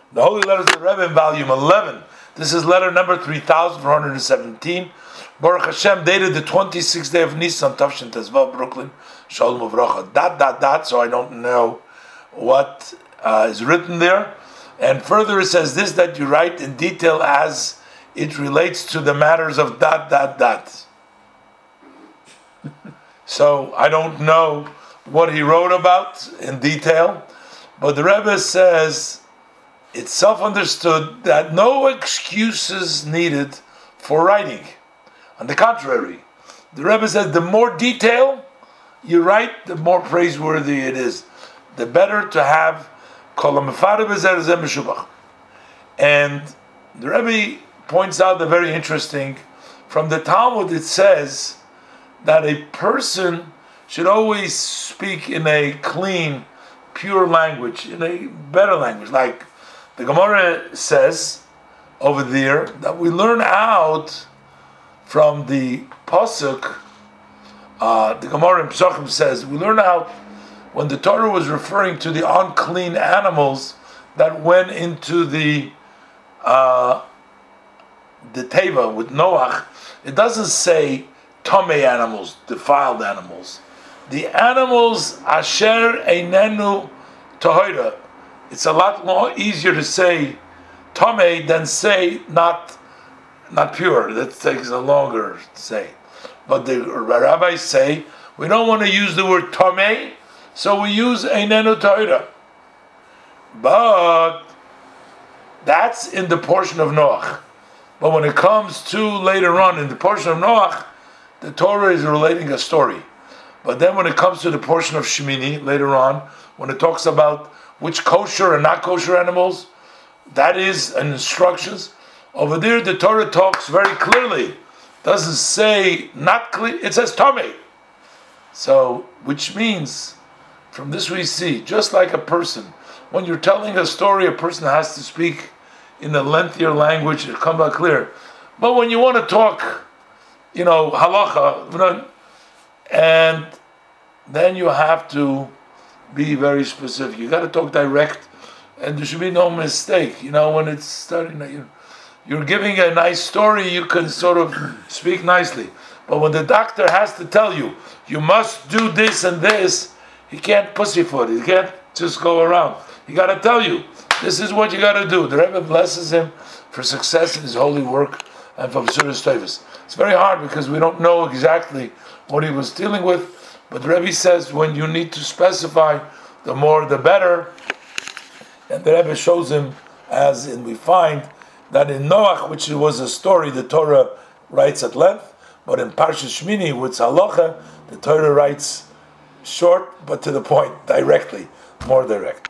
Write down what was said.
The Holy Letters of the Rebbe in volume 11. This is letter number 3417. Baruch Hashem, dated the 26th day of Nisan, Tafshin Tezvav, Brooklyn, Shalom Uvracha. ... So I don't know what is written there. And further it says this, that you write in detail as it relates to the matters of ... So I don't know what he wrote about in detail, but the Rebbe says it's self-understood that no excuses needed for writing. On the contrary, the Rebbe says the more detail you write, the more praiseworthy it is. The better to have kol ha'mefareh b'zeh zeh meshubach. And the Rebbe points out the very interesting, from the Talmud it says that a person should always speak in a clean, pure language, in a better language. Like the Gemara says over there, that we learn out from the Pasuk, the Gemara in Pesachim says, we learn out when the Torah was referring to the unclean animals that went into the Teva with Noach, it doesn't say Tomei animals, defiled animals. The animals asher einenu tahora. It's a lot more easier to say Tomei than say not pure. That takes a longer to say. But the rabbis say we don't want to use the word Tomei, so we use einenu tahora. But that's in the portion of Noach. But when it comes to later on in the portion of Noach, the Torah is relating a story. But then when it comes to the portion of Shemini, later on, when it talks about which kosher and not kosher animals, that is an instructions. Over there, the Torah talks very clearly. Doesn't say not clear, it says Tomei. So, which means, from this we see, just like a person, when you're telling a story, a person has to speak in a lengthier language to come out clear. But when you want to talk, halacha, and then you have to be very specific. You got to talk direct, and there should be no mistake. When it's starting, you're giving a nice story, you can sort of speak nicely. But when the doctor has to tell you, you must do this and this, he can't pussyfoot. He can't just go around. He got to tell you, this is what you got to do. The Rebbe blesses him for success in his holy work and for B'suras Tovos. It's very hard because we don't know exactly what he was dealing with, but the Rebbe says when you need to specify, the more the better. And the Rebbe shows him, and we find that in Noach, which was a story, the Torah writes at length, but in Parshas Shmini, which is halacha, the Torah writes short but to the point, directly, more direct.